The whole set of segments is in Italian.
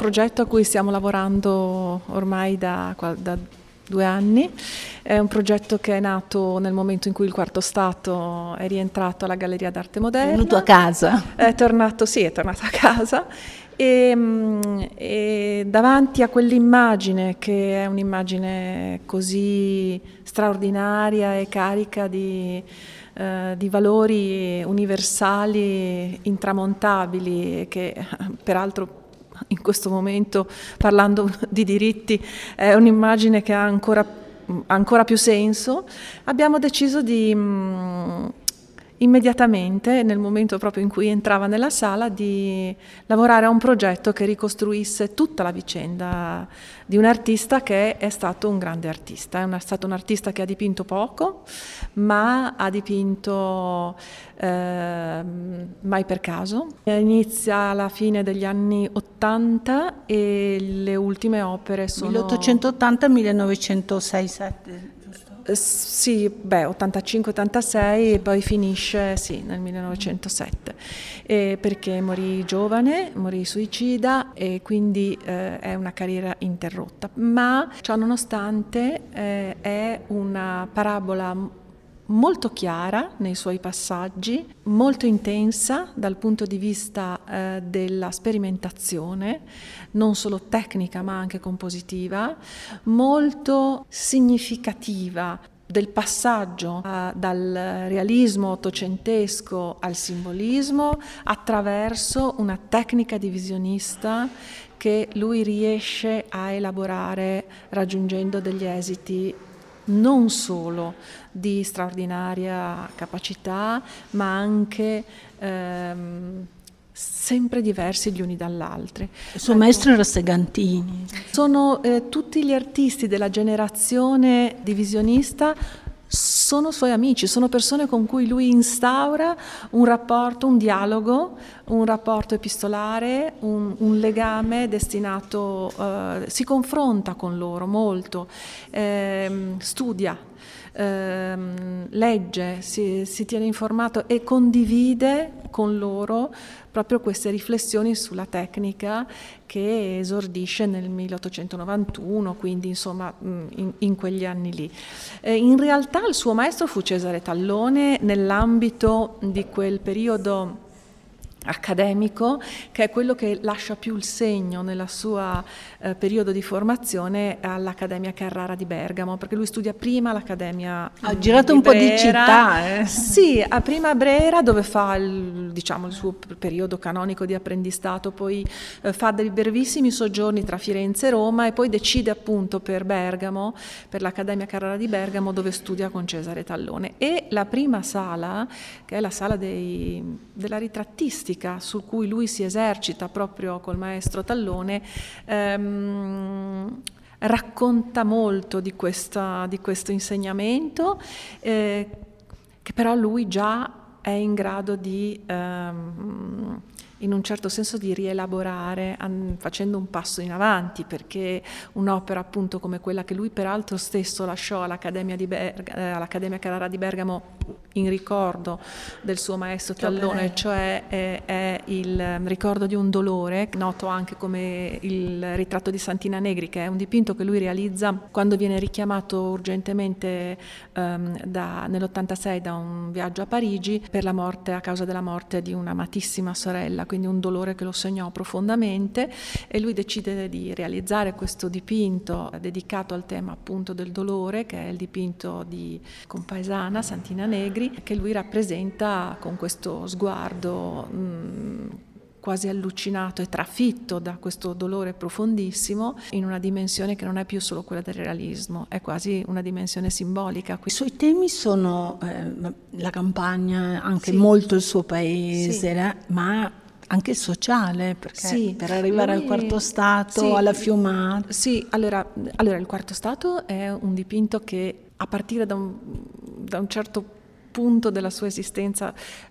progetto a cui stiamo lavorando ormai da 2 anni. È un progetto che è nato nel momento in cui il Quarto Stato è rientrato alla Galleria d'Arte Moderna. È venuto a casa? È tornato a casa e davanti a quell'immagine, che è un'immagine così straordinaria e carica di valori universali intramontabili, che peraltro in questo momento, parlando di diritti, è un'immagine che ha ancora più senso, abbiamo deciso di immediatamente, nel momento proprio in cui entrava nella sala, di lavorare a un progetto che ricostruisse tutta la vicenda di un artista che è stato un grande artista. È stato un artista che ha dipinto poco, ma ha dipinto mai per caso. Inizia alla fine degli anni 80 e le ultime opere sono 1880-1906-7. Sì, 85-86 e poi finisce nel 1907, perché morì giovane, morì suicida e quindi è una carriera interrotta, ma ciò nonostante è una parabola molto chiara nei suoi passaggi, molto intensa dal punto di vista della sperimentazione, non solo tecnica ma anche compositiva, molto significativa del passaggio dal realismo ottocentesco al simbolismo attraverso una tecnica divisionista che lui riesce a elaborare raggiungendo degli esiti non solo di straordinaria capacità, ma anche sempre diversi gli uni dall'altri. Il suo maestro era Segantini. Sono tutti gli artisti della generazione divisionista, sono suoi amici, sono persone con cui lui instaura un rapporto, un dialogo, un rapporto epistolare, un legame destinato, si confronta con loro molto, studia, legge, si tiene informato e condivide con loro proprio queste riflessioni sulla tecnica che esordisce nel 1891, quindi insomma in quegli anni lì. In realtà il suo maestro fu Cesare Tallone nell'ambito di quel periodo accademico che è quello che lascia più il segno nella sua periodo di formazione all'Accademia Carrara di Bergamo, perché lui studia prima all'Accademia ha girato un Brera. Po' di città. Sì, a prima Brera dove fa il suo periodo canonico di apprendistato, poi fa dei brevissimi soggiorni tra Firenze e Roma e poi decide appunto per Bergamo, per l'Accademia Carrara di Bergamo, dove studia con Cesare Tallone. E la prima sala, che è la sala della ritrattistica, su cui lui si esercita proprio col maestro Tallone, racconta molto di questo insegnamento, che però lui già è in grado di in un certo senso di rielaborare facendo un passo in avanti, perché un'opera appunto come quella che lui peraltro stesso lasciò all'Accademia Carrara di Bergamo in ricordo del suo maestro Tallone, cioè è il ricordo di un dolore, noto anche come il ritratto di Santina Negri, che è un dipinto che lui realizza quando viene richiamato urgentemente nell'86 da un viaggio a Parigi a causa della morte di un'amatissima sorella, quindi un dolore che lo segnò profondamente, e lui decide di realizzare questo dipinto dedicato al tema appunto del dolore, che è il dipinto di compaesana Santina Negri, che lui rappresenta con questo sguardo quasi allucinato e trafitto da questo dolore profondissimo, in una dimensione che non è più solo quella del realismo, è quasi una dimensione simbolica. I suoi temi sono la campagna, anche molto il suo paese, ma anche sociale, perché per arrivare al Quarto Stato, alla Fiumata. Sì, allora il Quarto Stato è un dipinto che a partire da un certo punto della sua esistenza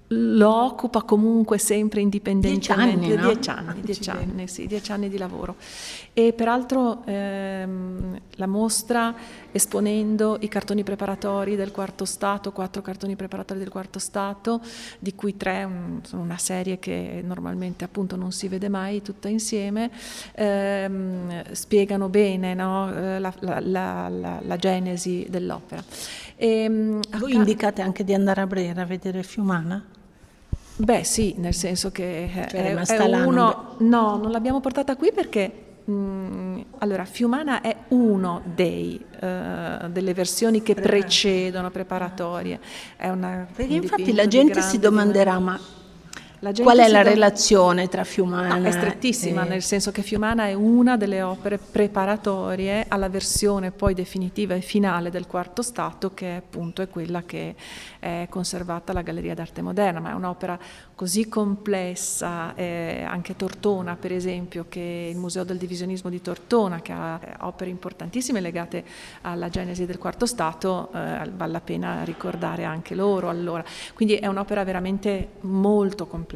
lo occupa comunque sempre indipendentemente. 10 anni, no? 10 anni di lavoro. E peraltro la mostra, esponendo i cartoni preparatori del quarto stato, 4 cartoni preparatori del quarto stato, di cui 3 sono una serie che normalmente appunto non si vede mai tutta insieme, spiegano bene, no, la genesi dell'opera. Voi indicate anche di andare a Brera a vedere Fiumana? Beh sì, nel senso che cioè, è uno... No, non l'abbiamo portata qui perché allora Fiumana è uno delle versioni che precedono preparatorie. Perché infatti la gente si domanderà, ma qual è la relazione tra Fiumana? No, è strettissima, nel senso che Fiumana è una delle opere preparatorie alla versione poi definitiva e finale del quarto stato, che appunto è quella che è conservata alla Galleria d'Arte Moderna, ma è un'opera così complessa, anche Tortona per esempio, che il Museo del Divisionismo di Tortona, che ha opere importantissime legate alla genesi del quarto stato, vale la pena ricordare anche loro allora. Quindi è un'opera veramente molto complessa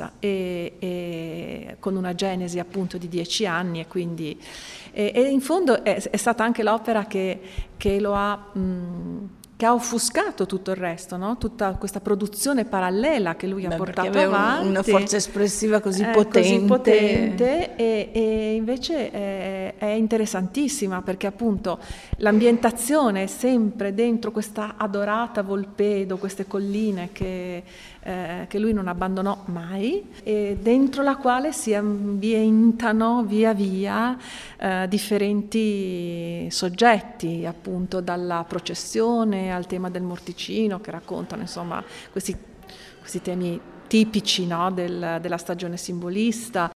e con una genesi appunto di 10 anni e quindi e in fondo è stata anche l'opera che lo ha che ha offuscato tutto il resto, no? Tutta questa produzione parallela che lui ha portato avanti. Una forza espressiva così potente e invece è interessantissima, perché appunto l'ambientazione è sempre dentro questa adorata Volpedo, queste colline che lui non abbandonò mai, e dentro la quale si ambientano via via differenti soggetti, appunto dalla processione al tema del morticino, che raccontano insomma questi temi tipici, no, della stagione simbolista.